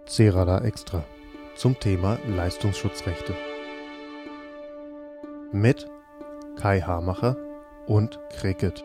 C-Radar Extra zum Thema Leistungsschutzrechte. Mit Kai Hamacher und Cricket.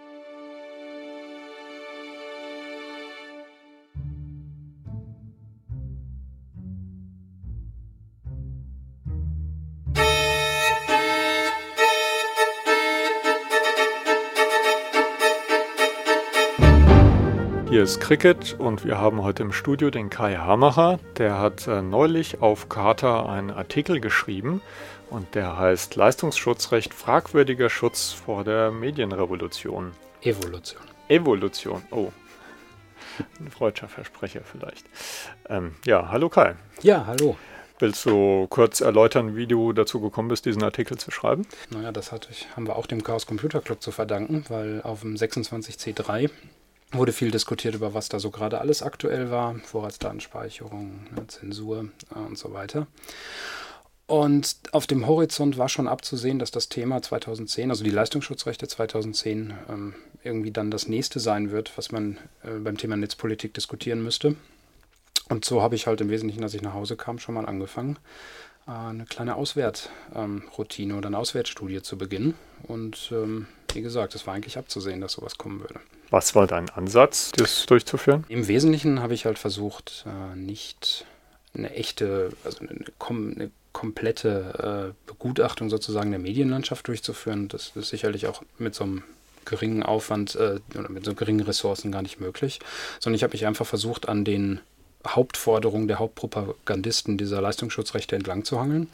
Hier ist Cricket und wir haben heute im Studio den Kai Hamacher. Der hat neulich auf Carta einen Artikel geschrieben und der heißt Leistungsschutzrecht, fragwürdiger Schutz vor der Medienrevolution. Evolution, oh. Ein freudscher Versprecher vielleicht. Hallo Kai. Ja, hallo. Willst du kurz erläutern, wie du dazu gekommen bist, diesen Artikel zu schreiben? Naja, haben wir auch dem Chaos Computer Club zu verdanken, weil auf dem 26C3 wurde viel diskutiert über was da so gerade alles aktuell war, Vorratsdatenspeicherung, Zensur und so weiter. Und auf dem Horizont war schon abzusehen, dass das Thema 2010, also die Leistungsschutzrechte 2010, irgendwie dann das nächste sein wird, was man beim Thema Netzpolitik diskutieren müsste. Und so habe ich halt im Wesentlichen, als ich nach Hause kam, schon mal angefangen, eine kleine Auswertroutine oder eine Auswertstudie zu beginnen. Und wie gesagt, es war eigentlich abzusehen, dass sowas kommen würde. Was war dein Ansatz, das durchzuführen? Im Wesentlichen habe ich halt versucht, nicht eine echte, also eine komplette Begutachtung sozusagen der Medienlandschaft durchzuführen. Das ist sicherlich auch mit so einem geringen Aufwand oder mit so geringen Ressourcen gar nicht möglich. Sondern ich habe mich einfach versucht, an den Hauptforderungen der Hauptpropagandisten dieser Leistungsschutzrechte entlang zu hangeln.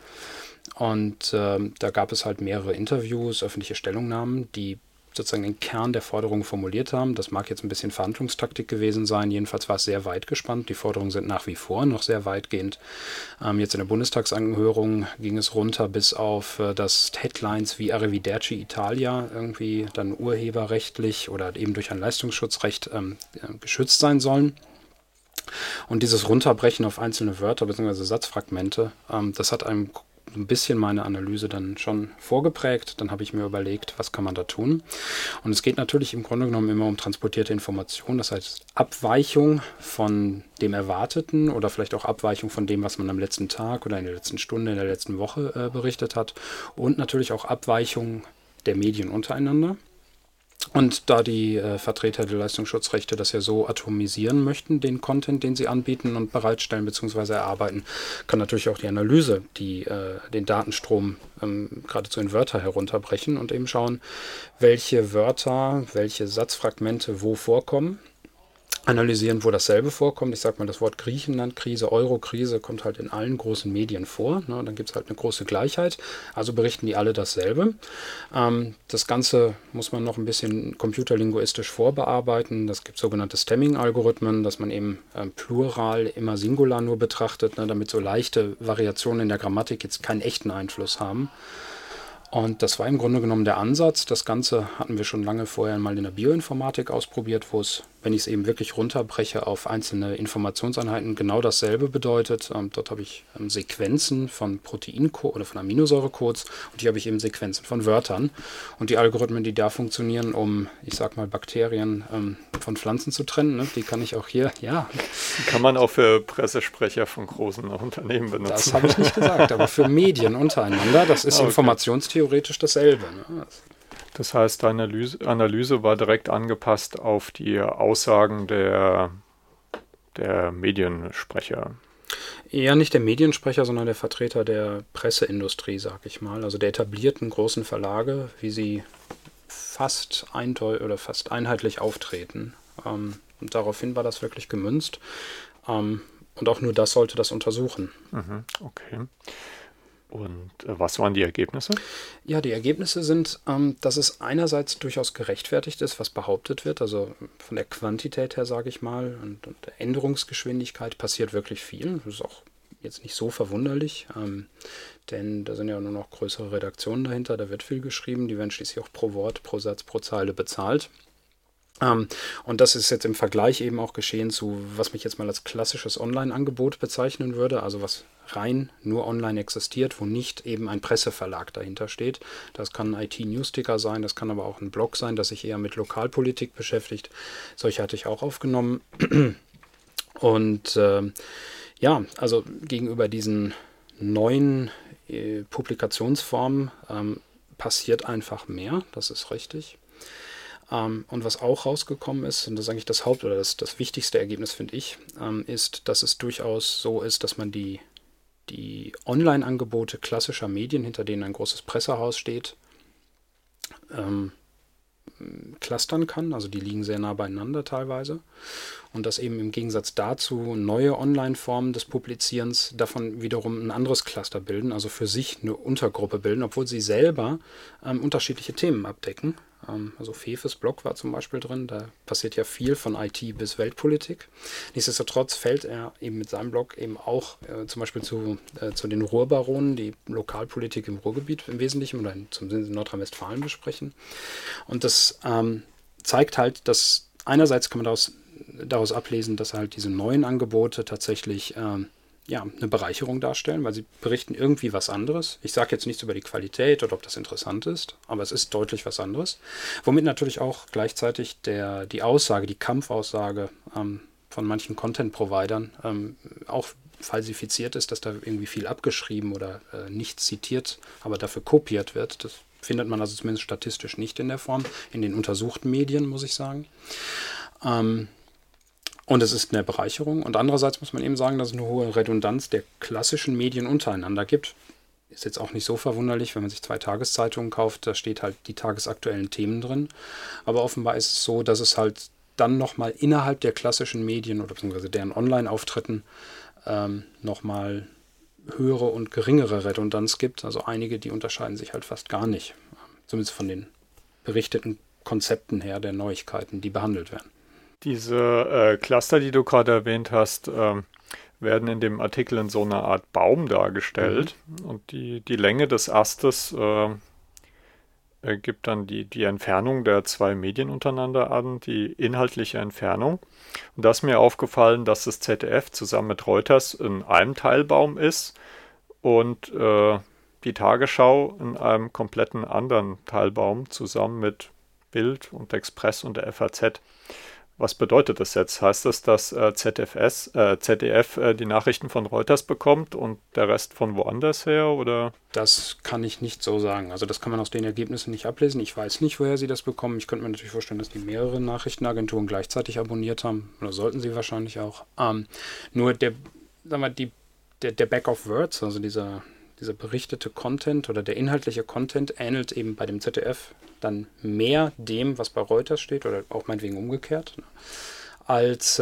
Und da gab es halt mehrere Interviews, öffentliche Stellungnahmen, die sozusagen den Kern der Forderungen formuliert haben. Das mag jetzt ein bisschen Verhandlungstaktik gewesen sein. Jedenfalls war es sehr weit gespannt. Die Forderungen sind nach wie vor noch sehr weitgehend. Jetzt in der Bundestagsanhörung ging es runter bis auf das Headlines wie Arrivederci Italia irgendwie dann urheberrechtlich oder eben durch ein Leistungsschutzrecht geschützt sein sollen. Und dieses Runterbrechen auf einzelne Wörter bzw. Satzfragmente, das hat einem ein bisschen meine Analyse dann schon vorgeprägt. Dann habe ich mir überlegt, was kann man da tun. Und es geht natürlich im Grunde genommen immer um transportierte Information, das heißt Abweichung von dem Erwarteten oder vielleicht auch Abweichung von dem, was man am letzten Tag oder in der letzten Stunde, in der letzten Woche berichtet hat und natürlich auch Abweichung der Medien untereinander. Und da die Vertreter der Leistungsschutzrechte das ja so atomisieren möchten, den Content, den sie anbieten und bereitstellen bzw. erarbeiten, kann natürlich auch die Analyse, die den Datenstrom geradezu in Wörter herunterbrechen und eben schauen, welche Wörter, welche Satzfragmente wo vorkommen. Analysieren, wo dasselbe vorkommt. Ich sage mal, das Wort Griechenland-Krise, Euro-Krise kommt halt in allen großen Medien vor. Ne? Dann gibt es halt eine große Gleichheit. Also berichten die alle dasselbe. Das Ganze muss man noch ein bisschen computerlinguistisch vorbearbeiten. Das gibt sogenannte Stemming-Algorithmen, dass man eben Plural immer Singular nur betrachtet, ne? Damit so leichte Variationen in der Grammatik jetzt keinen echten Einfluss haben. Und das war im Grunde genommen der Ansatz. Das Ganze hatten wir schon lange vorher mal in der Bioinformatik ausprobiert, wo es, wenn ich es eben wirklich runterbreche auf einzelne Informationseinheiten, genau dasselbe bedeutet. Dort habe ich Sequenzen von Proteincodes oder von Aminosäurecodes und hier habe ich eben Sequenzen von Wörtern. Und die Algorithmen, die da funktionieren, um, ich sag mal, Bakterien von Pflanzen zu trennen, ne, die kann ich auch hier, ja. Kann man auch für Pressesprecher von großen Unternehmen benutzen. Das habe ich nicht gesagt, aber für Medien untereinander, das ist informationstheoretisch dasselbe. Ne? Das heißt, deine Analyse war direkt angepasst auf die Aussagen der Mediensprecher. Ja, nicht der Mediensprecher, sondern der Vertreter der Presseindustrie, sag ich mal. Also der etablierten großen Verlage, wie sie fast einheitlich auftreten. Und daraufhin war das wirklich gemünzt. Und auch nur das sollte das untersuchen. Okay. Und was waren die Ergebnisse? Ja, die Ergebnisse sind, dass es einerseits durchaus gerechtfertigt ist, was behauptet wird. Also von der Quantität her, sage ich mal, und der Änderungsgeschwindigkeit passiert wirklich viel. Das ist auch jetzt nicht so verwunderlich, denn da sind ja nur noch größere Redaktionen dahinter. Da wird viel geschrieben. Die werden schließlich auch pro Wort, pro Satz, pro Zeile bezahlt. Und das ist jetzt im Vergleich eben auch geschehen zu, was mich jetzt mal als klassisches Online-Angebot bezeichnen würde, also was rein nur online existiert, wo nicht eben ein Presseverlag dahinter steht. Das kann ein IT-Newsticker sein, das kann aber auch ein Blog sein, das sich eher mit Lokalpolitik beschäftigt. Solche hatte ich auch aufgenommen. Und Ja, also gegenüber diesen neuen Publikationsformen passiert einfach mehr, das ist richtig. Und was auch rausgekommen ist, und das ist eigentlich das oder das wichtigste Ergebnis, finde ich, ist, dass es durchaus so ist, dass man die Online-Angebote klassischer Medien, hinter denen ein großes Pressehaus steht, clustern kann. Also die liegen sehr nah beieinander teilweise. Und dass eben im Gegensatz dazu neue Online-Formen des Publizierens davon wiederum ein anderes Cluster bilden, also für sich eine Untergruppe bilden, obwohl sie selber unterschiedliche Themen abdecken. Also Fefes Blog war zum Beispiel drin, da passiert ja viel von IT bis Weltpolitik. Nichtsdestotrotz fällt er eben mit seinem Blog eben auch zum Beispiel zu den Ruhrbaronen, die Lokalpolitik im Ruhrgebiet im Wesentlichen oder zumindest in Nordrhein-Westfalen besprechen. Und das zeigt halt, dass einerseits kann man daraus ablesen, dass halt diese neuen Angebote tatsächlich eine Bereicherung darstellen, weil sie berichten irgendwie was anderes. Ich sage jetzt nichts über die Qualität oder ob das interessant ist, aber es ist deutlich was anderes. Womit natürlich auch gleichzeitig die Kampfaussage von manchen Content-Providern auch falsifiziert ist, dass da irgendwie viel abgeschrieben oder nicht zitiert, aber dafür kopiert wird. Das findet man also zumindest statistisch nicht in der Form, in den untersuchten Medien, muss ich sagen. Und es ist eine Bereicherung. Und andererseits muss man eben sagen, dass es eine hohe Redundanz der klassischen Medien untereinander gibt. Ist jetzt auch nicht so verwunderlich, wenn man sich 2 Tageszeitungen kauft, da steht halt die tagesaktuellen Themen drin. Aber offenbar ist es so, dass es halt dann nochmal innerhalb der klassischen Medien oder beziehungsweise deren Online-Auftritten nochmal höhere und geringere Redundanz gibt. Also einige, die unterscheiden sich halt fast gar nicht. Zumindest von den berichteten Konzepten her der Neuigkeiten, die behandelt werden. Diese Cluster, die du gerade erwähnt hast, werden in dem Artikel in so einer Art Baum dargestellt. Und die Länge des Astes gibt dann die Entfernung der 2 Medien untereinander an, die inhaltliche Entfernung. Und da ist mir aufgefallen, dass das ZDF zusammen mit Reuters in einem Teilbaum ist und die Tagesschau in einem kompletten anderen Teilbaum zusammen mit Bild und Express und der FAZ. Was bedeutet das jetzt? Heißt das, dass ZDF die Nachrichten von Reuters bekommt und der Rest von woanders her? Oder? Das kann ich nicht so sagen. Also das kann man aus den Ergebnissen nicht ablesen. Ich weiß nicht, woher sie das bekommen. Ich könnte mir natürlich vorstellen, dass die mehrere Nachrichtenagenturen gleichzeitig abonniert haben. Oder sollten sie wahrscheinlich auch. Nur der Back of Words, also dieser berichtete Content oder der inhaltliche Content ähnelt eben bei dem ZDF dann mehr dem, was bei Reuters steht oder auch meinetwegen umgekehrt, als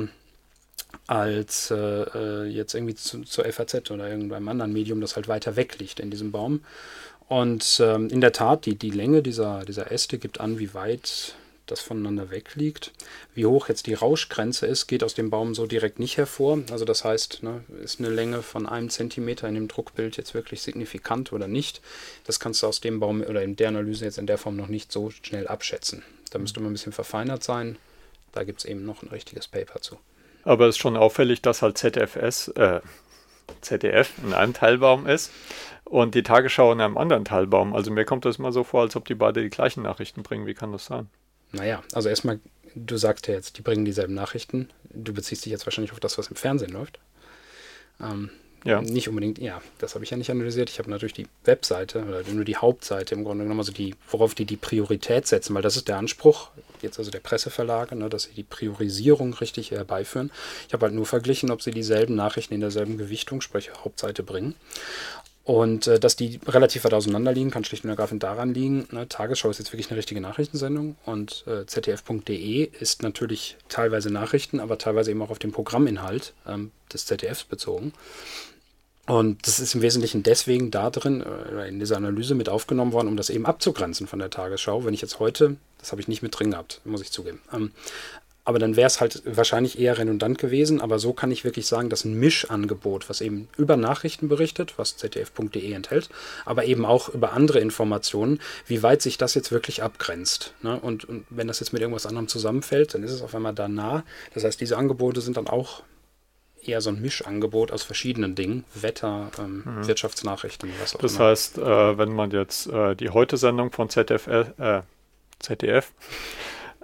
jetzt irgendwie zur FAZ oder irgendeinem anderen Medium, das halt weiter weg liegt in diesem Baum. Und in der Tat, die Länge dieser Äste gibt an, wie weit das voneinander weg liegt. Wie hoch jetzt die Rauschgrenze ist, geht aus dem Baum so direkt nicht hervor. Also das heißt, ist eine Länge von 1 Zentimeter in dem Druckbild jetzt wirklich signifikant oder nicht? Das kannst du aus dem Baum oder in der Analyse jetzt in der Form noch nicht so schnell abschätzen. Da müsste man ein bisschen verfeinert sein. Da gibt es eben noch ein richtiges Paper zu. Aber es ist schon auffällig, dass halt ZDF in einem Teilbaum ist und die Tagesschau in einem anderen Teilbaum. Also mir kommt das immer so vor, als ob die beide die gleichen Nachrichten bringen. Wie kann das sein? Naja, also erstmal, du sagst ja jetzt, die bringen dieselben Nachrichten. Du beziehst dich jetzt wahrscheinlich auf das, was im Fernsehen läuft. Ja. Nicht unbedingt, ja, das habe ich ja nicht analysiert. Ich habe natürlich die Webseite oder nur die Hauptseite im Grunde genommen, also worauf die Priorität setzen, weil das ist der Anspruch, jetzt also der Presseverlage, dass sie die Priorisierung richtig herbeiführen. Ich habe halt nur verglichen, ob sie dieselben Nachrichten in derselben Gewichtung, sprich Hauptseite bringen. Und dass die relativ weit auseinander liegen, kann schlicht und ergreifend daran liegen, Tagesschau ist jetzt wirklich eine richtige Nachrichtensendung und zdf.de ist natürlich teilweise Nachrichten, aber teilweise eben auch auf den Programminhalt des ZDFs bezogen. Und das ist im Wesentlichen deswegen da drin, in dieser Analyse mit aufgenommen worden, um das eben abzugrenzen von der Tagesschau. Wenn ich jetzt heute, das habe ich nicht mit drin gehabt, muss ich zugeben, aber dann wäre es halt wahrscheinlich eher redundant gewesen. Aber so kann ich wirklich sagen, dass ein Mischangebot, was eben über Nachrichten berichtet, was zdf.de enthält, aber eben auch über andere Informationen, wie weit sich das jetzt wirklich abgrenzt. Und wenn das jetzt mit irgendwas anderem zusammenfällt, dann ist es auf einmal da nah. Das heißt, diese Angebote sind dann auch eher so ein Mischangebot aus verschiedenen Dingen, Wetter, Wirtschaftsnachrichten, was auch immer. Das heißt, wenn man jetzt die Heute-Sendung von ZDF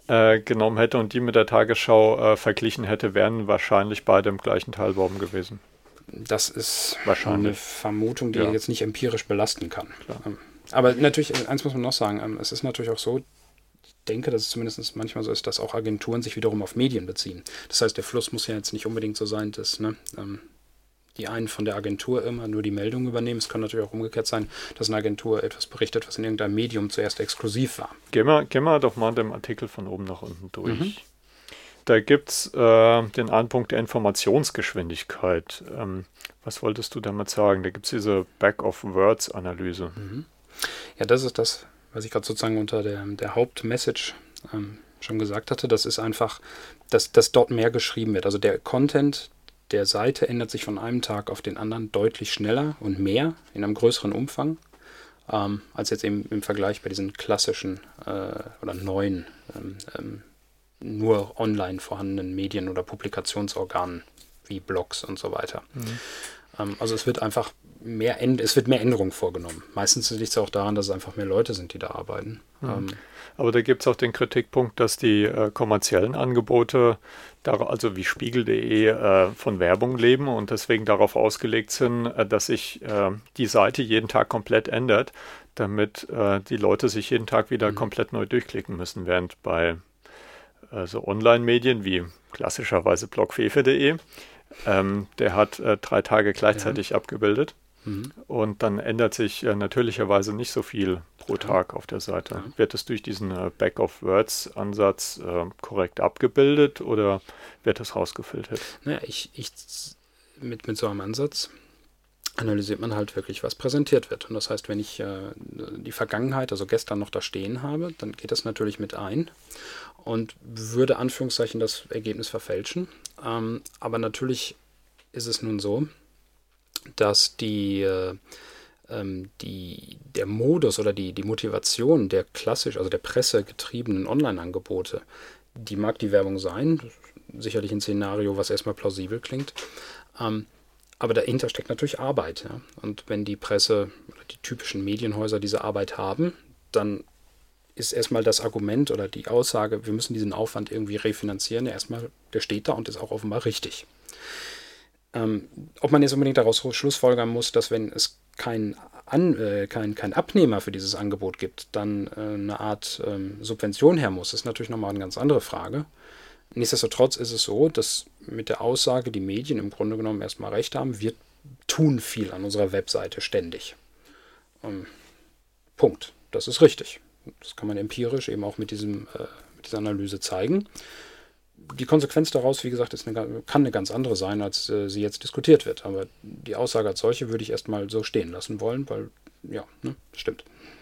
genommen hätte und die mit der Tagesschau verglichen hätte, wären wahrscheinlich beide im gleichen Teilbaum gewesen. Das ist eine Vermutung, die ich jetzt nicht empirisch belasten kann. Klar. Aber natürlich, eins muss man noch sagen, es ist natürlich auch so, ich denke, dass es zumindest manchmal so ist, dass auch Agenturen sich wiederum auf Medien beziehen. Das heißt, der Fluss muss ja jetzt nicht unbedingt so sein, dass die einen von der Agentur immer nur die Meldung übernehmen. Es kann natürlich auch umgekehrt sein, dass eine Agentur etwas berichtet, was in irgendeinem Medium zuerst exklusiv war. Gehen wir doch mal den Artikel von oben nach unten durch. Da gibt es den einen Punkt der Informationsgeschwindigkeit. Was wolltest du damit sagen? Da gibt es diese Back-of-Words-Analyse. Ja, das ist das, was ich gerade sozusagen unter der Hauptmessage schon gesagt hatte. Das ist einfach, dass dort mehr geschrieben wird. Also der Content der Seite ändert sich von einem Tag auf den anderen deutlich schneller und mehr, in einem größeren Umfang, als jetzt eben im Vergleich bei diesen klassischen oder neuen, nur online vorhandenen Medien oder Publikationsorganen wie Blogs und so weiter. Also es wird einfach mehr Änderungen vorgenommen. Meistens liegt es auch daran, dass es einfach mehr Leute sind, die da arbeiten. Aber da gibt es auch den Kritikpunkt, dass die kommerziellen Angebote, also wie Spiegel.de, von Werbung leben und deswegen darauf ausgelegt sind, dass sich die Seite jeden Tag komplett ändert, damit die Leute sich jeden Tag wieder komplett neu durchklicken müssen, während bei so Online-Medien wie klassischerweise blogfefe.de, der hat 3 Tage gleichzeitig abgebildet. Und dann ändert sich natürlicherweise nicht so viel pro Tag auf der Seite. Ja. Wird es durch diesen Back-of-Words-Ansatz korrekt abgebildet oder wird das rausgefiltert? Naja, mit so einem Ansatz analysiert man halt wirklich, was präsentiert wird. Und das heißt, wenn ich die Vergangenheit, also gestern noch da stehen habe, dann geht das natürlich mit ein und würde Anführungszeichen das Ergebnis verfälschen. Aber natürlich ist es nun so, dass der Modus oder die Motivation der klassisch, also der pressegetriebenen Online-Angebote, die mag die Werbung sein, sicherlich ein Szenario, was erstmal plausibel klingt, aber dahinter steckt natürlich Arbeit. Ja? Und wenn die Presse oder die typischen Medienhäuser diese Arbeit haben, dann ist erstmal das Argument oder die Aussage, wir müssen diesen Aufwand irgendwie refinanzieren, der steht da und ist auch offenbar richtig. Ob man jetzt unbedingt daraus schlussfolgern muss, dass wenn es kein Abnehmer für dieses Angebot gibt, dann eine Art Subvention her muss, ist natürlich nochmal eine ganz andere Frage. Nichtsdestotrotz ist es so, dass mit der Aussage die Medien im Grunde genommen erstmal recht haben, wir tun viel an unserer Webseite ständig. Punkt. Das ist richtig. Das kann man empirisch eben auch mit dieser Analyse zeigen. Die Konsequenz daraus, wie gesagt, kann eine ganz andere sein, als sie jetzt diskutiert wird. Aber die Aussage als solche würde ich erstmal so stehen lassen wollen, weil, stimmt.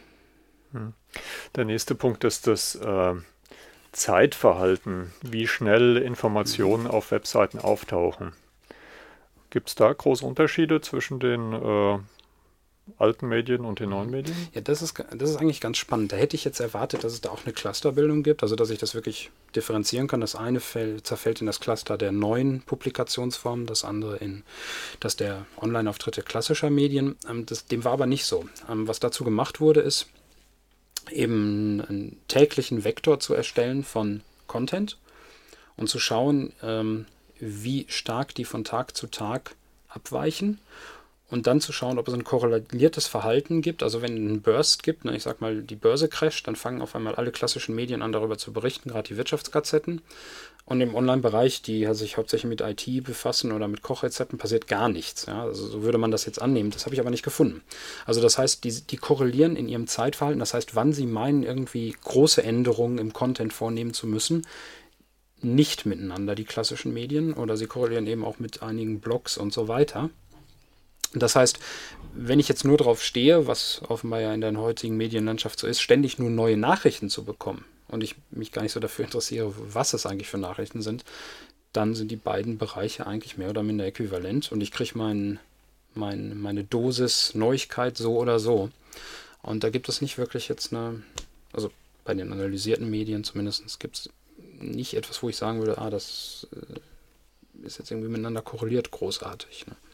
Der nächste Punkt ist das Zeitverhalten, wie schnell Informationen auf Webseiten auftauchen. Gibt es da große Unterschiede zwischen den alten Medien und den neuen Medien? Ja, das ist eigentlich ganz spannend. Da hätte ich jetzt erwartet, dass es da auch eine Clusterbildung gibt, also dass ich das wirklich differenzieren kann. Das eine zerfällt in das Cluster der neuen Publikationsformen, das andere in das der Online-Auftritte klassischer Medien. Dem war aber nicht so. Was dazu gemacht wurde, ist eben einen täglichen Vektor zu erstellen von Content und zu schauen, wie stark die von Tag zu Tag abweichen. Und dann zu schauen, ob es ein korreliertes Verhalten gibt. Also wenn es einen Burst gibt, ich sag mal, die Börse crasht, dann fangen auf einmal alle klassischen Medien an, darüber zu berichten, gerade die Wirtschaftsgazetten. Und im Online-Bereich, die sich hauptsächlich mit IT befassen oder mit Kochrezepten, passiert gar nichts. Ja? Also so würde man das jetzt annehmen. Das habe ich aber nicht gefunden. Also das heißt, die korrelieren in ihrem Zeitverhalten. Das heißt, wann sie meinen, irgendwie große Änderungen im Content vornehmen zu müssen, nicht miteinander, die klassischen Medien. Oder sie korrelieren eben auch mit einigen Blogs und so weiter. Das heißt, wenn ich jetzt nur darauf stehe, was offenbar ja in der heutigen Medienlandschaft so ist, ständig nur neue Nachrichten zu bekommen und ich mich gar nicht so dafür interessiere, was es eigentlich für Nachrichten sind, dann sind die beiden Bereiche eigentlich mehr oder minder äquivalent und ich kriege meine Dosis Neuigkeit so oder so. Und da gibt es nicht wirklich jetzt also bei den analysierten Medien zumindest gibt es nicht etwas, wo ich sagen würde, das ist jetzt irgendwie miteinander korreliert großartig. Ne?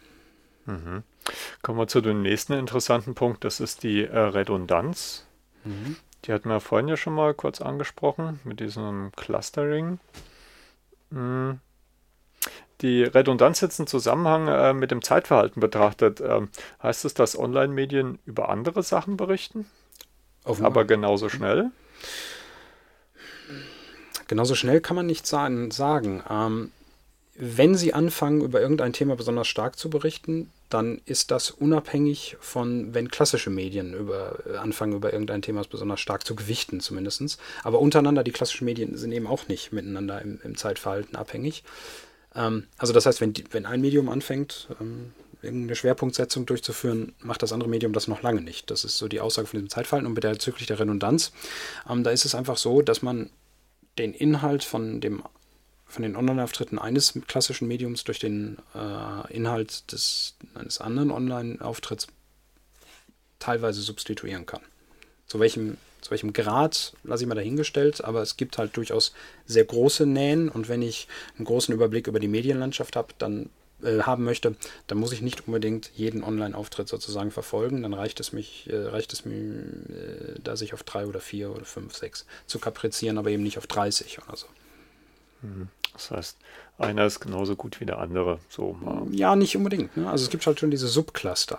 Kommen wir zu dem nächsten interessanten Punkt, das ist die Redundanz. Die hatten wir vorhin ja schon mal kurz angesprochen, mit diesem Clustering. Die Redundanz jetzt im Zusammenhang mit dem Zeitverhalten betrachtet, heißt es, dass Online-Medien über andere Sachen berichten? Offenbar. Aber genauso schnell? Genauso schnell kann man nicht sagen. Wenn sie anfangen, über irgendein Thema besonders stark zu berichten, dann ist das unabhängig von, wenn klassische Medien anfangen, über irgendein Thema besonders stark zu gewichten zumindest. Aber untereinander, die klassischen Medien sind eben auch nicht miteinander im Zeitverhalten abhängig. Also das heißt, wenn ein Medium anfängt, irgendeine Schwerpunktsetzung durchzuführen, macht das andere Medium das noch lange nicht. Das ist so die Aussage von diesem Zeitverhalten. Und bezüglich der Redundanz, da ist es einfach so, dass man den Inhalt von den Online-Auftritten eines klassischen Mediums durch den Inhalt eines anderen Online-Auftritts teilweise substituieren kann. Zu welchem Grad lasse ich mal dahingestellt, aber es gibt halt durchaus sehr große Nähen, und wenn ich einen großen Überblick über die Medienlandschaft haben möchte, dann muss ich nicht unbedingt jeden Online-Auftritt sozusagen verfolgen. Dann reicht es mir, da sich auf 3 oder 4 oder 5, 6 zu kaprizieren, aber eben nicht auf 30 oder so. Das heißt, einer ist genauso gut wie der andere. So, ja, nicht unbedingt. Ne? Also es gibt halt schon diese Subcluster.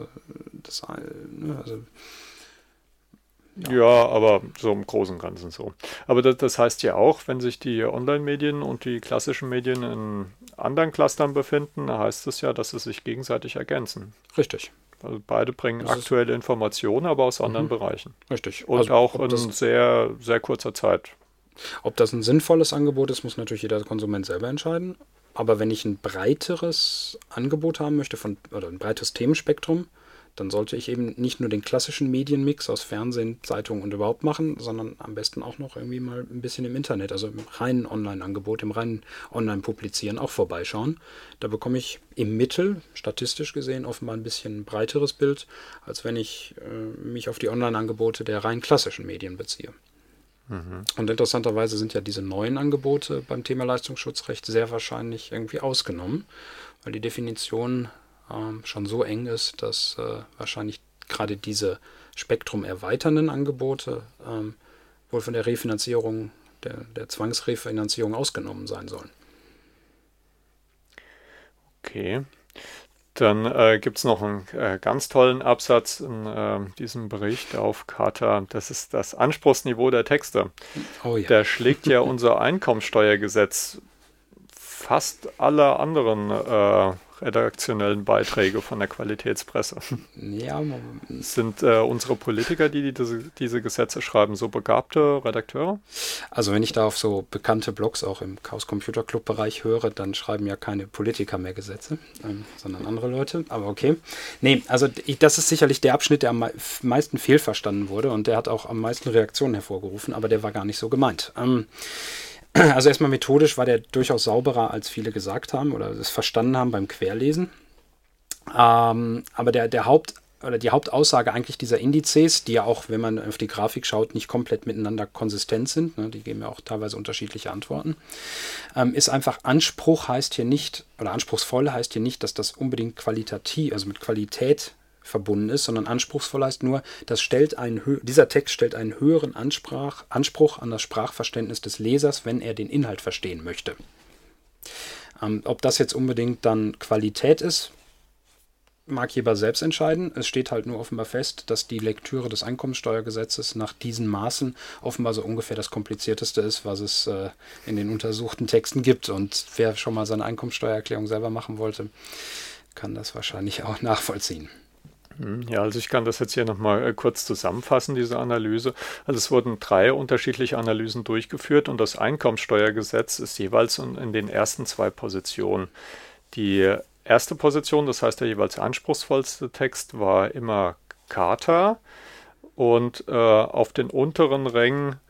Ja, aber so im Großen und Ganzen so. Aber das heißt ja auch, wenn sich die Online-Medien und die klassischen Medien in anderen Clustern befinden, heißt es ja, dass sie sich gegenseitig ergänzen. Richtig. Also beide bringen aktuelle Informationen, aber aus anderen Bereichen. Richtig. Und also auch in sehr, sehr kurzer Zeit. Ob das ein sinnvolles Angebot ist, muss natürlich jeder Konsument selber entscheiden. Aber wenn ich ein breiteres Angebot haben möchte, oder ein breites Themenspektrum, dann sollte ich eben nicht nur den klassischen Medienmix aus Fernsehen, Zeitungen und überhaupt machen, sondern am besten auch noch irgendwie mal ein bisschen im Internet, also im reinen Online-Angebot, im reinen Online-Publizieren auch vorbeischauen. Da bekomme ich im Mittel, statistisch gesehen, offenbar ein bisschen breiteres Bild, als wenn ich mich auf die Online-Angebote der rein klassischen Medien beziehe. Und interessanterweise sind ja diese neuen Angebote beim Thema Leistungsschutzrecht sehr wahrscheinlich irgendwie ausgenommen, weil die Definition schon so eng ist, dass wahrscheinlich gerade diese spektrumerweiternden Angebote wohl von der Refinanzierung, der Zwangsrefinanzierung ausgenommen sein sollen. Okay. Dann gibt es noch einen ganz tollen Absatz in diesem Bericht auf Kata. Das ist das Anspruchsniveau der Texte. Oh ja. Da schlägt ja unser Einkommensteuergesetz fast alle anderen redaktionellen Beiträge von der Qualitätspresse. Ja, sind unsere Politiker, die diese Gesetze schreiben, so begabte Redakteure? Also wenn ich da auf so bekannte Blogs auch im Chaos Computer Club Bereich höre, dann schreiben ja keine Politiker mehr Gesetze, sondern andere Leute. Aber okay. Nee, also das ist sicherlich der Abschnitt, der am meisten fehlverstanden wurde, und der hat auch am meisten Reaktionen hervorgerufen, aber der war gar nicht so gemeint. Also erstmal methodisch war der durchaus sauberer, als viele gesagt haben oder es verstanden haben beim Querlesen. Aber die Hauptaussage eigentlich dieser Indizes, die ja auch, wenn man auf die Grafik schaut, nicht komplett miteinander konsistent sind, ne, die geben ja auch teilweise unterschiedliche Antworten, ist einfach, Anspruch heißt hier nicht, oder anspruchsvoll heißt hier nicht, dass das unbedingt qualitativ, also mit Qualität verbunden ist, sondern anspruchsvoll heißt nur, dieser Text stellt einen höheren Anspruch an das Sprachverständnis des Lesers, wenn er den Inhalt verstehen möchte. Ob das jetzt unbedingt dann Qualität ist, mag jeder selbst entscheiden. Es steht halt nur offenbar fest, dass die Lektüre des Einkommensteuergesetzes nach diesen Maßen offenbar so ungefähr das Komplizierteste ist, was es in den untersuchten Texten gibt. Und wer schon mal seine Einkommensteuererklärung selber machen wollte, kann das wahrscheinlich auch nachvollziehen. Ja, also ich kann das jetzt hier nochmal kurz zusammenfassen, diese Analyse. Also es wurden 3 unterschiedliche Analysen durchgeführt und das Einkommensteuergesetz ist jeweils in den ersten 2 Positionen. Die erste Position, das heißt der jeweils anspruchsvollste Text, war immer Kata, und auf den unteren Rängen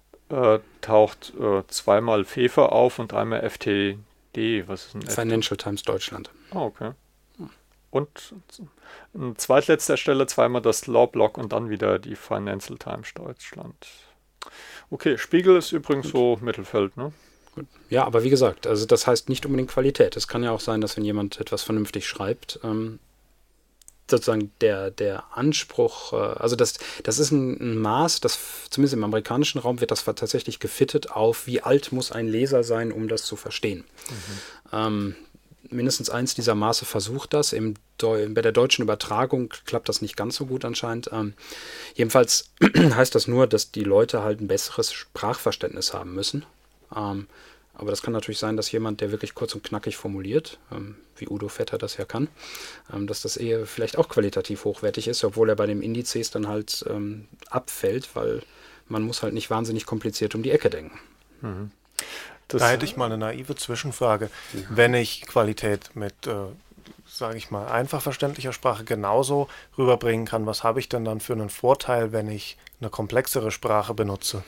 taucht zweimal Fefe auf und einmal FTD. Was ist ein Financial Times Deutschland. Ah, okay. Und an zweitletzter Stelle zweimal das Law-Blog und dann wieder die Financial Times Deutschland. Okay, Spiegel ist übrigens so Mittelfeld, ne? Gut. Ja, aber wie gesagt, also das heißt nicht unbedingt Qualität. Es kann ja auch sein, dass wenn jemand etwas vernünftig schreibt, sozusagen der Anspruch, also das ist ein Maß, das zumindest im amerikanischen Raum wird das tatsächlich gefittet auf, wie alt muss ein Leser sein, um das zu verstehen. Mindestens eins dieser Maße versucht das. Bei der deutschen Übertragung klappt das nicht ganz so gut anscheinend. Jedenfalls heißt das nur, dass die Leute halt ein besseres Sprachverständnis haben müssen. Aber das kann natürlich sein, dass jemand, der wirklich kurz und knackig formuliert, wie Udo Vetter das ja kann, dass das eher vielleicht auch qualitativ hochwertig ist, obwohl er bei den Indizes dann halt abfällt, weil man muss halt nicht wahnsinnig kompliziert um die Ecke denken. Da hätte ich mal eine naive Zwischenfrage. Ja. Wenn ich Qualität mit, sage ich mal, einfach verständlicher Sprache genauso rüberbringen kann, was habe ich denn dann für einen Vorteil, wenn ich eine komplexere Sprache benutze?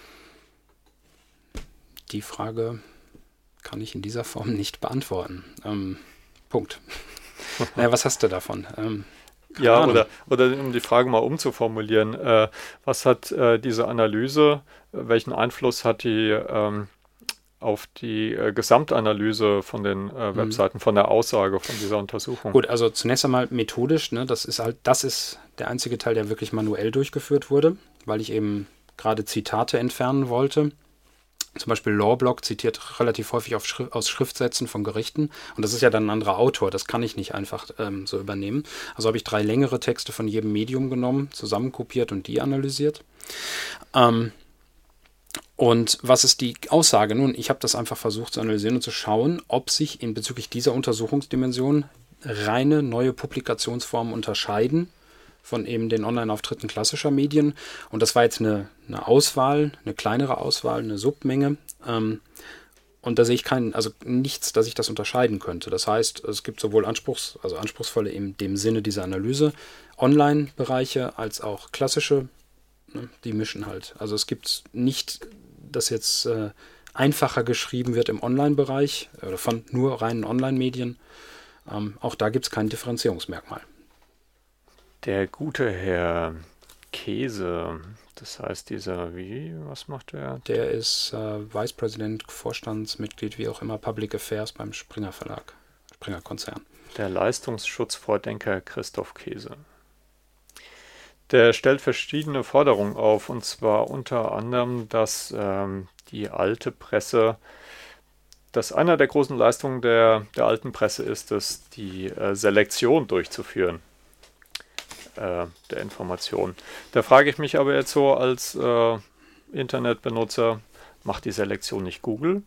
Die Frage kann ich in dieser Form nicht beantworten. Punkt. Naja, was hast du davon? Oder um die Frage mal umzuformulieren, was hat diese Analyse, welchen Einfluss hat die auf die Gesamtanalyse von den Webseiten, von der Aussage von dieser Untersuchung? Gut, also zunächst einmal methodisch, ne, das ist der einzige Teil, der wirklich manuell durchgeführt wurde, weil ich eben gerade Zitate entfernen wollte. Zum Beispiel Lawblog zitiert relativ häufig aus Schriftsätzen von Gerichten und das ist ja dann ein anderer Autor, das kann ich nicht einfach so übernehmen. Also habe ich 3 längere Texte von jedem Medium genommen, zusammenkopiert und die analysiert. Und was ist die Aussage? Nun, ich habe das einfach versucht zu analysieren und zu schauen, ob sich bezüglich dieser Untersuchungsdimension reine neue Publikationsformen unterscheiden von eben den Online-Auftritten klassischer Medien. Und das war jetzt eine Auswahl, eine kleinere Auswahl, eine Submenge. Und da sehe ich nichts, dass ich das unterscheiden könnte. Das heißt, es gibt sowohl anspruchsvolle in dem Sinne dieser Analyse, Online-Bereiche als auch klassische, ne, die mischen halt. Also es gibt nicht, dass jetzt einfacher geschrieben wird im Online-Bereich oder von nur reinen Online-Medien. Auch da gibt es kein Differenzierungsmerkmal. Der gute Herr Käse, das heißt was macht er? Der ist Vice President, Vorstandsmitglied, wie auch immer, Public Affairs beim Springer Verlag, Springer Konzern. Der Leistungsschutzvordenker Christoph Käse. Der stellt verschiedene Forderungen auf, und zwar unter anderem, dass die alte Presse, dass einer der großen Leistungen der alten Presse ist, dass die Selektion durchzuführen der Information. Da frage ich mich aber jetzt so als Internetbenutzer, macht die Selektion nicht Google?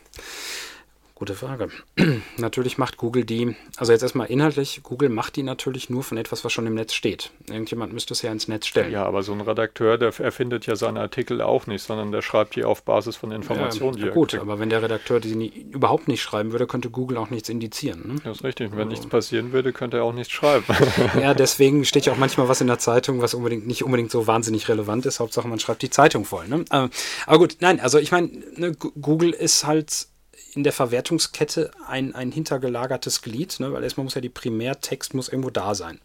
Gute Frage. Natürlich macht Google die, also jetzt erstmal inhaltlich, Google macht die natürlich nur von etwas, was schon im Netz steht. Irgendjemand müsste es ja ins Netz stellen. Ja, aber so ein Redakteur, der erfindet ja seine Artikel auch nicht, sondern der schreibt die auf Basis von Informationen, die er gut, kriegt. Aber wenn der Redakteur die überhaupt nicht schreiben würde, könnte Google auch nichts indizieren. Ne? Das ist richtig. Wenn nichts passieren würde, könnte er auch nichts schreiben. Ja, deswegen steht ja auch manchmal was in der Zeitung, was nicht unbedingt so wahnsinnig relevant ist. Hauptsache, man schreibt die Zeitung voll. Ne? Aber gut, nein, also ich meine, ne, Google ist halt in der Verwertungskette ein hintergelagertes Glied, ne? Weil erstmal muss ja Primärtext muss irgendwo da sein.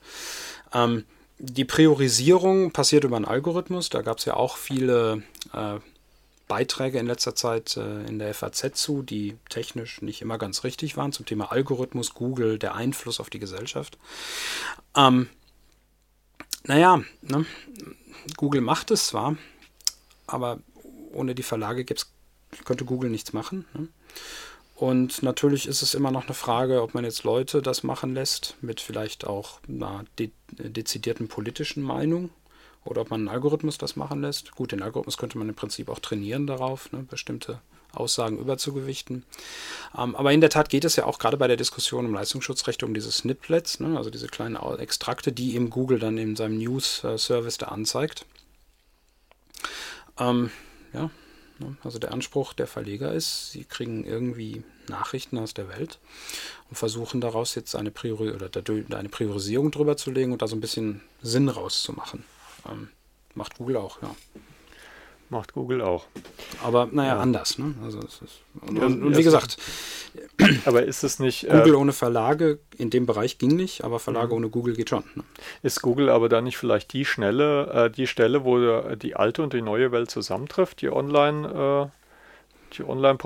Die Priorisierung passiert über einen Algorithmus, da gab es ja auch viele Beiträge in letzter Zeit in der FAZ zu, die technisch nicht immer ganz richtig waren, zum Thema Algorithmus, Google, der Einfluss auf die Gesellschaft. Ne? Google macht es zwar, aber ohne die Verlage könnte Google nichts machen. Ne? Und natürlich ist es immer noch eine Frage, ob man jetzt Leute das machen lässt, mit vielleicht auch einer dezidierten politischen Meinung, oder ob man einen Algorithmus das machen lässt. Gut, den Algorithmus könnte man im Prinzip auch trainieren darauf, ne, bestimmte Aussagen überzugewichten. Aber in der Tat geht es ja auch gerade bei der Diskussion um Leistungsschutzrechte um diese Snippets, ne, also diese kleinen Extrakte, die eben Google dann in seinem News-Service da anzeigt. Also der Anspruch der Verleger ist, sie kriegen irgendwie Nachrichten aus der Welt und versuchen daraus jetzt eine Priorisierung drüber zu legen und da so ein bisschen Sinn rauszumachen. Macht Google auch, ja. Macht Google auch. Aber anders. Ne? Also es ist, und wie gesagt, aber ist es nicht... Google ohne Verlage in dem Bereich ging nicht, aber Verlage ohne Google geht schon. Ne? Ist Google aber dann nicht vielleicht die Stelle, wo die alte und die neue Welt zusammentrifft, die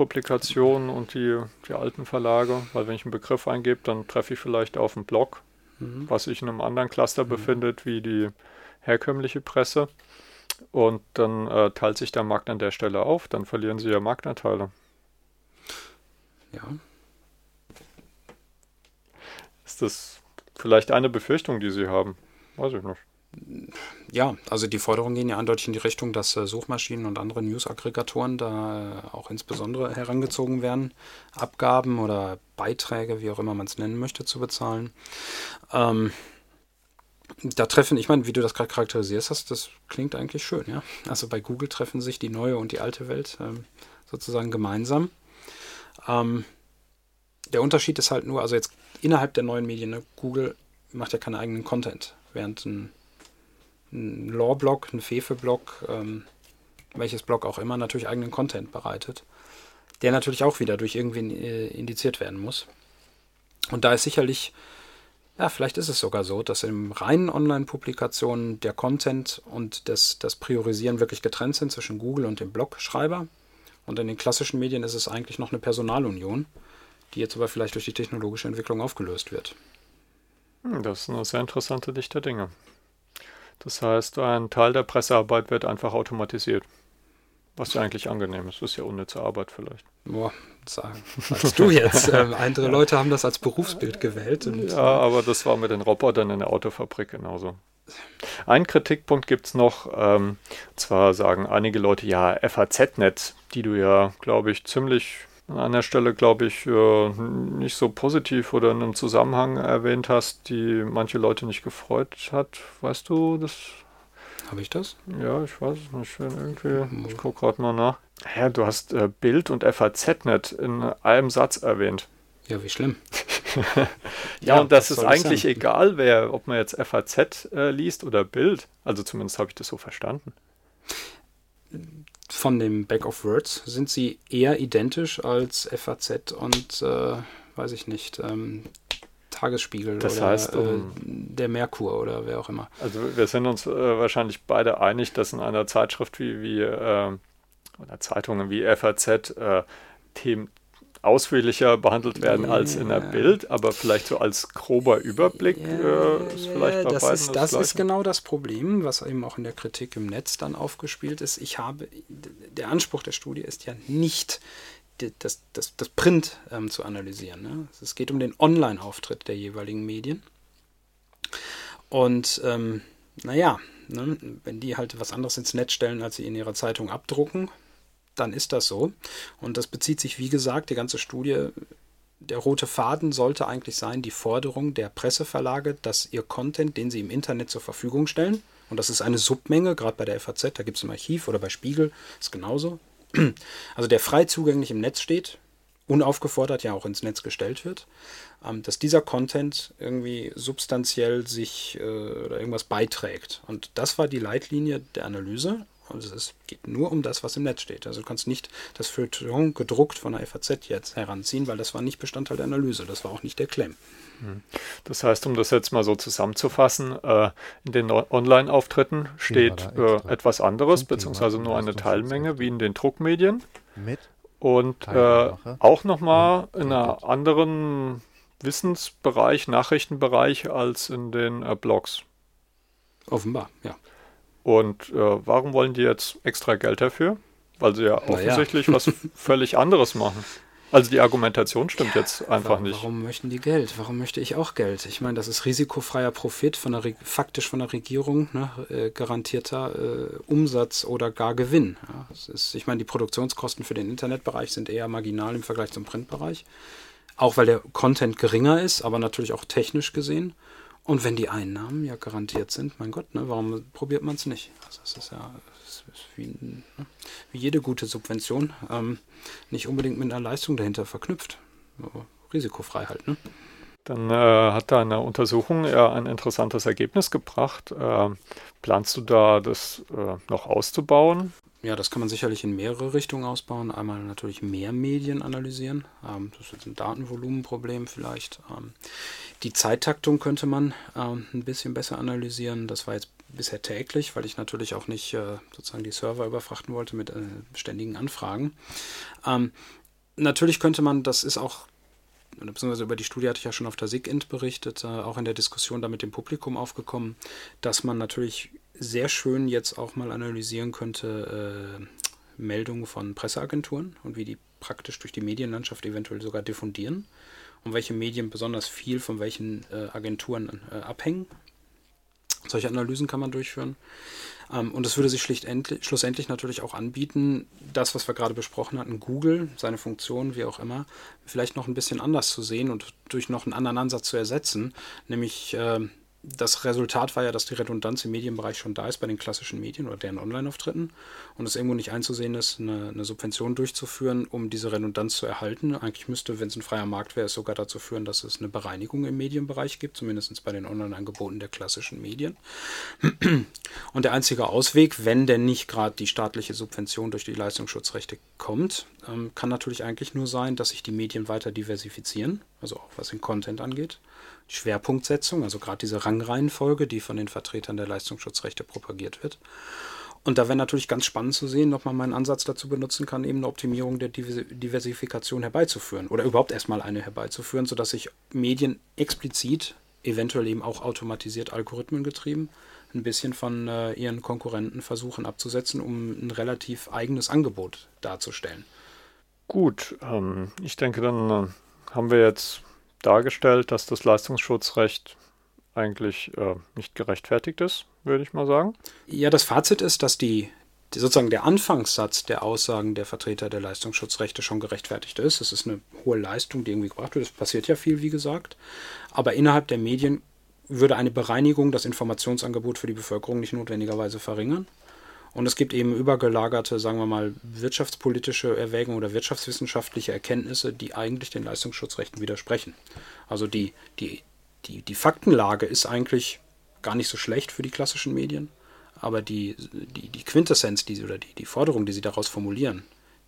Online-Publikation und die alten Verlage? Weil wenn ich einen Begriff eingebe, dann treffe ich vielleicht auf einen Blog was sich in einem anderen Cluster befindet, wie die herkömmliche Presse. Und dann teilt sich der Markt an der Stelle auf, dann verlieren sie ja Marktanteile. Ja. Ist das vielleicht eine Befürchtung, die Sie haben? Weiß ich nicht. Ja, also die Forderungen gehen ja eindeutig in die Richtung, dass Suchmaschinen und andere News-Aggregatoren da auch insbesondere herangezogen werden, Abgaben oder Beiträge, wie auch immer man es nennen möchte, zu bezahlen. Da treffen, ich meine, wie du das gerade charakterisierst hast, das klingt eigentlich schön, ja. Also bei Google treffen sich die neue und die alte Welt sozusagen gemeinsam. Der Unterschied ist halt nur, also jetzt innerhalb der neuen Medien, ne, Google macht ja keinen eigenen Content, während ein Lore-Blog, ein Fefe-Blog, welches Blog auch immer, natürlich eigenen Content bereitet, der natürlich auch wieder durch irgendwen indiziert werden muss. Und da ist sicherlich, ja, vielleicht ist es sogar so, dass in reinen Online-Publikationen der Content und das Priorisieren wirklich getrennt sind zwischen Google und dem Blogschreiber. Und in den klassischen Medien ist es eigentlich noch eine Personalunion, die jetzt aber vielleicht durch die technologische Entwicklung aufgelöst wird. Das ist eine sehr interessante Sicht der Dinge. Das heißt, ein Teil der Pressearbeit wird einfach automatisiert. Was ja eigentlich angenehm ist. Das ist ja unnütze Arbeit vielleicht. Boah, sagst du jetzt. Andere Leute haben das als Berufsbild gewählt. Und ja, aber das war mit den Robotern in der Autofabrik genauso. Einen Kritikpunkt gibt es noch. Zwar sagen einige Leute, ja, FAZ-Net, die du ja, glaube ich, ziemlich an einer Stelle, glaube ich, nicht so positiv oder in einem Zusammenhang erwähnt hast, die manche Leute nicht gefreut hat. Weißt du das? Habe ich das? Ja, ich weiß es nicht. Irgendwie, ich gucke gerade mal nach. Ja, du hast Bild und FAZ-Net in einem Satz erwähnt. Ja, wie schlimm. Ja, und das ist eigentlich egal, ob man jetzt FAZ liest oder Bild. Also zumindest habe ich das so verstanden. Von dem Back of Words sind sie eher identisch als FAZ und, weiß ich nicht, Tagesspiegel das oder heißt, der Merkur oder wer auch immer. Also wir sind uns wahrscheinlich beide einig, dass in einer Zeitschrift oder Zeitungen wie FAZ Themen ausführlicher behandelt werden als in der Bild, aber vielleicht so als grober Überblick ist vielleicht bei beiden das ist genau das Problem, was eben auch in der Kritik im Netz dann aufgespielt ist. Der Anspruch der Studie ist ja nicht das Print zu analysieren. Ne? Es geht um den Online-Auftritt der jeweiligen Medien. Und wenn die halt was anderes ins Netz stellen, als sie in ihrer Zeitung abdrucken, dann ist das so. Und das bezieht sich, wie gesagt, die ganze Studie, der rote Faden sollte eigentlich sein, die Forderung der Presseverlage, dass ihr Content, den sie im Internet zur Verfügung stellen, und das ist eine Submenge, gerade bei der FAZ, da gibt es im Archiv oder bei Spiegel, ist genauso, also der frei zugänglich im Netz steht, unaufgefordert ja auch ins Netz gestellt wird, dass dieser Content irgendwie substanziell sich oder irgendwas beiträgt. Und das war die Leitlinie der Analyse. Also es geht nur um das, was im Netz steht. Also du kannst nicht das Feuilleton gedruckt von der FAZ jetzt heranziehen, weil das war nicht Bestandteil der Analyse. Das war auch nicht der Claim. Das heißt, um das jetzt mal so zusammenzufassen, in den Online-Auftritten steht etwas anderes, beziehungsweise nur eine Teilmenge, wie in den Druckmedien. Und auch nochmal in einem anderen Wissensbereich, Nachrichtenbereich als in den Blogs. Offenbar, ja. Und warum wollen die jetzt extra Geld dafür? Weil sie ja offensichtlich was völlig anderes machen. Also die Argumentation stimmt jetzt einfach nicht. Warum möchten die Geld? Warum möchte ich auch Geld? Ich meine, das ist risikofreier Profit, faktisch von der Regierung, ne, garantierter Umsatz oder gar Gewinn. Ja, ich meine, die Produktionskosten für den Internetbereich sind eher marginal im Vergleich zum Printbereich. Auch weil der Content geringer ist, aber natürlich auch technisch gesehen. Und wenn die Einnahmen ja garantiert sind, mein Gott, ne, warum probiert man es nicht? Also es ist ja wie jede gute Subvention, nicht unbedingt mit einer Leistung dahinter verknüpft. Aber risikofrei halt, ne? Dann hat da eine Untersuchung ein interessantes Ergebnis gebracht. Planst du da, das noch auszubauen? Ja, das kann man sicherlich in mehrere Richtungen ausbauen. Einmal natürlich mehr Medien analysieren. Das ist ein Datenvolumenproblem vielleicht. Die Zeittaktung könnte man ein bisschen besser analysieren. Das war jetzt bisher täglich, weil ich natürlich auch nicht sozusagen die Server überfrachten wollte mit ständigen Anfragen. Natürlich könnte man, das ist auch beziehungsweise über die Studie hatte ich ja schon auf der SIGINT berichtet, auch in der Diskussion da mit dem Publikum aufgekommen, dass man natürlich sehr schön jetzt auch mal analysieren könnte, Meldungen von Presseagenturen und wie die praktisch durch die Medienlandschaft eventuell sogar diffundieren und welche Medien besonders viel von welchen Agenturen abhängen. Solche Analysen kann man durchführen. Und es würde sich schlussendlich natürlich auch anbieten, das, was wir gerade besprochen hatten, Google, seine Funktion, wie auch immer, vielleicht noch ein bisschen anders zu sehen und durch noch einen anderen Ansatz zu ersetzen. Nämlich das Resultat war ja, dass die Redundanz im Medienbereich schon da ist bei den klassischen Medien oder deren Online-Auftritten und es irgendwo nicht einzusehen ist, eine Subvention durchzuführen, um diese Redundanz zu erhalten. Eigentlich müsste, wenn es ein freier Markt wäre, es sogar dazu führen, dass es eine Bereinigung im Medienbereich gibt, zumindest bei den Online-Angeboten der klassischen Medien. Und der einzige Ausweg, wenn denn nicht gerade die staatliche Subvention durch die Leistungsschutzrechte kommt, kann natürlich eigentlich nur sein, dass sich die Medien weiter diversifizieren, also auch was den Content angeht. Die Schwerpunktsetzung, also gerade diese Rangreihenfolge, die von den Vertretern der Leistungsschutzrechte propagiert wird. Und da wäre natürlich ganz spannend zu sehen, ob man meinen Ansatz dazu benutzen kann, eben eine Optimierung der Diversifikation herbeizuführen oder überhaupt erstmal eine herbeizuführen, sodass sich Medien explizit, eventuell eben auch automatisiert algorithmengetrieben, ein bisschen von ihren Konkurrenten versuchen abzusetzen, um ein relativ eigenes Angebot darzustellen. Gut, ich denke, dann haben wir jetzt dargestellt, dass das Leistungsschutzrecht eigentlich nicht gerechtfertigt ist, würde ich mal sagen. Ja, das Fazit ist, dass sozusagen der Anfangssatz der Aussagen der Vertreter der Leistungsschutzrechte schon gerechtfertigt ist. Es ist eine hohe Leistung, die irgendwie gebracht wird. Es passiert ja viel, wie gesagt. Aber innerhalb der Medien würde eine Bereinigung das Informationsangebot für die Bevölkerung nicht notwendigerweise verringern. Und es gibt eben übergelagerte, sagen wir mal, wirtschaftspolitische Erwägungen oder wirtschaftswissenschaftliche Erkenntnisse, die eigentlich den Leistungsschutzrechten widersprechen. Also die Faktenlage ist eigentlich gar nicht so schlecht für die klassischen Medien, aber die Quintessenz, die Forderung, die sie daraus formulieren,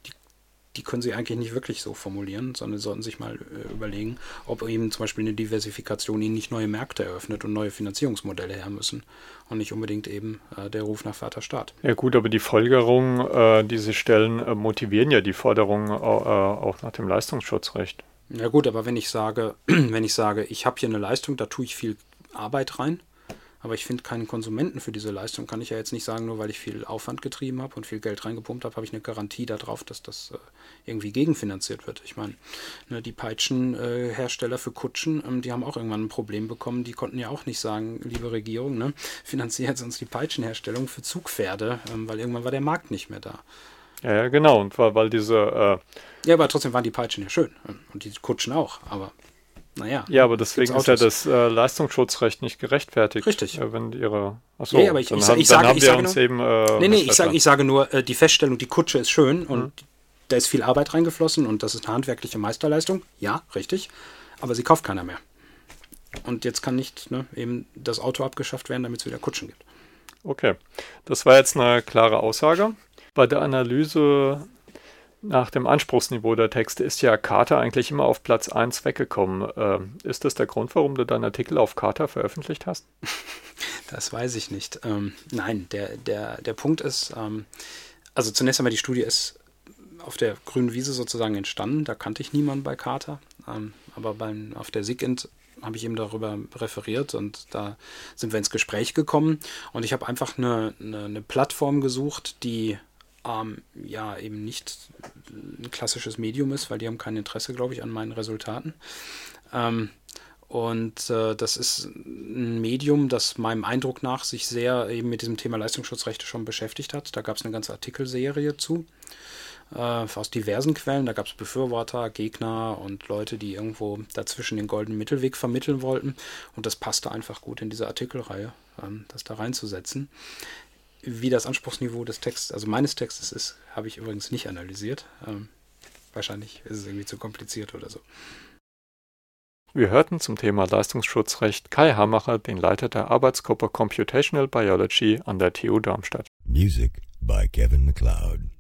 die können sie eigentlich nicht wirklich so formulieren, sondern sollten sich mal überlegen, ob eben zum Beispiel eine Diversifikation ihnen nicht neue Märkte eröffnet und neue Finanzierungsmodelle her müssen und nicht unbedingt eben der Ruf nach Vaterstaat. Ja gut, aber die Folgerungen, die sie stellen, motivieren ja die Forderungen auch nach dem Leistungsschutzrecht. Ja gut, aber wenn ich sage, ich habe hier eine Leistung, da tue ich viel Arbeit rein, aber ich finde keinen Konsumenten für diese Leistung, kann ich ja jetzt nicht sagen, nur weil ich viel Aufwand getrieben habe und viel Geld reingepumpt habe, habe ich eine Garantie darauf, dass das irgendwie gegenfinanziert wird. Ich meine, die Peitschenhersteller für Kutschen, die haben auch irgendwann ein Problem bekommen. Die konnten ja auch nicht sagen, liebe Regierung, finanziert uns die Peitschenherstellung für Zugpferde, weil irgendwann war der Markt nicht mehr da. Ja, genau. Und weil diese... Ja, aber trotzdem waren die Peitschen ja schön. Und die Kutschen auch, aber... Naja, ja, aber deswegen ist ja das Leistungsschutzrecht nicht gerechtfertigt. Richtig. Wenn Achso, ja, aber ich sage nur, die Feststellung, die Kutsche ist schön und da ist viel Arbeit reingeflossen und das ist eine handwerkliche Meisterleistung. Ja, richtig. Aber sie kauft keiner mehr. Und jetzt kann nicht eben das Auto abgeschafft werden, damit es wieder Kutschen gibt. Okay, das war jetzt eine klare Aussage. Bei der Analyse nach dem Anspruchsniveau der Texte ist ja Carta eigentlich immer auf Platz 1 weggekommen. Ist das der Grund, warum du deinen Artikel auf Carta veröffentlicht hast? Das weiß ich nicht. Nein, der Punkt ist, also zunächst einmal die Studie ist auf der grünen Wiese sozusagen entstanden. Da kannte ich niemanden bei Carta. Aber auf der SIGINT habe ich eben darüber referiert und da sind wir ins Gespräch gekommen. Und ich habe einfach eine Plattform gesucht, die eben nicht ein klassisches Medium ist, weil die haben kein Interesse, glaube ich, an meinen Resultaten. Das ist ein Medium, das meinem Eindruck nach sich sehr eben mit diesem Thema Leistungsschutzrechte schon beschäftigt hat. Da gab es eine ganze Artikelserie zu, aus diversen Quellen. Da gab es Befürworter, Gegner und Leute, die irgendwo dazwischen den goldenen Mittelweg vermitteln wollten. Und das passte einfach gut in diese Artikelreihe, das da reinzusetzen. Wie das Anspruchsniveau des Texts, also meines Textes ist, habe ich übrigens nicht analysiert. Wahrscheinlich ist es irgendwie zu kompliziert oder so. Wir hörten zum Thema Leistungsschutzrecht Kai Hamacher, den Leiter der Arbeitsgruppe Computational Biology an der TU Darmstadt. Music by Kevin MacLeod.